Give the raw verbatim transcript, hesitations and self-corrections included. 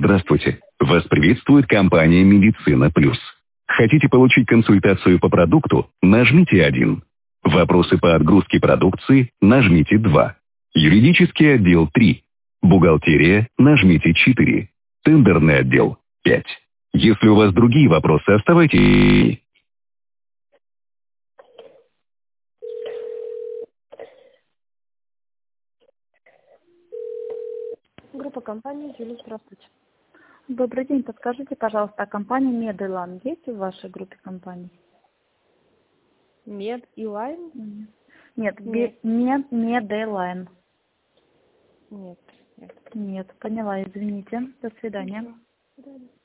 Здравствуйте. Вас приветствует компания «Медицина Плюс». Хотите получить консультацию по продукту? Нажмите один. Вопросы по отгрузке продукции? Нажмите два. Юридический отдел три. Бухгалтерия? Нажмите четыре. Тендерный отдел пять. Если у вас другие вопросы, оставайтесь. Группа компании «Юлия», здравствуйте. Добрый день. Подскажите, пожалуйста, а компания Медилайн есть в вашей группе компаний? Мед и Лайн? Нет, Нет. Мед, Медилайн. Нет, нет. Нет, поняла, извините. До свидания. До свидания.